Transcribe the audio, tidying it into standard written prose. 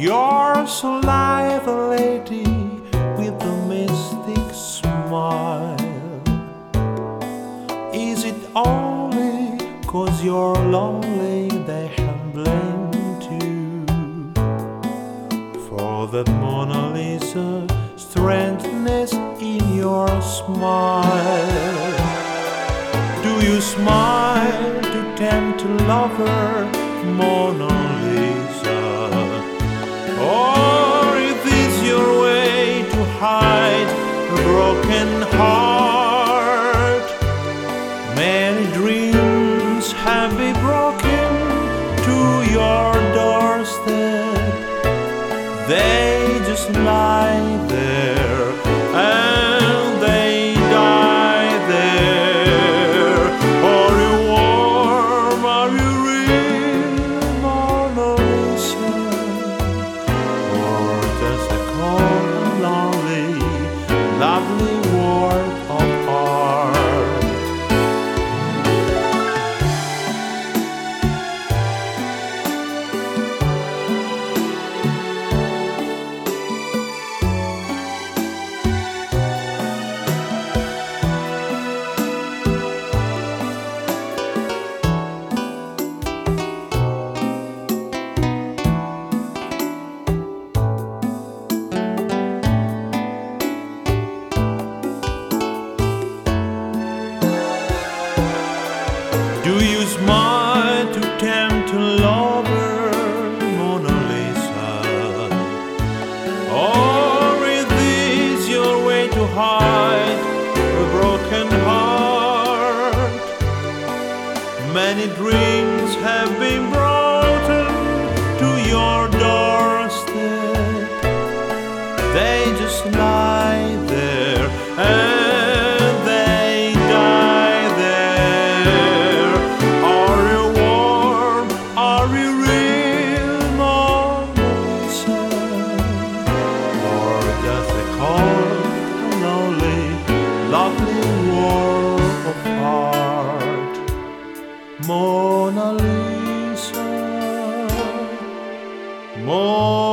You're so like a lady with a mystic smile. Is it only 'cause you're lonely they have blamed you for that Mona Lisa strangeness in your smile? Do you smile to tempt a lover, Mona Lisa? Or is this your way to hide a broken heart? Many dreams have been broken to your doorstep. They just lie there and they die there. Are you warm? Are you real, Mona Lisa? Or just a cold and lonely, lovely work of art? Do you smile to tempt a lover, Mona Lisa? Or is this your way to hide a broken heart? Many dreams have been brought to your doorstep. They just lie there and they die there. Are you warm? Are you real, Mona Lisa? Or just a cold and lonely, lovely work of art? Mona Lisa, Mona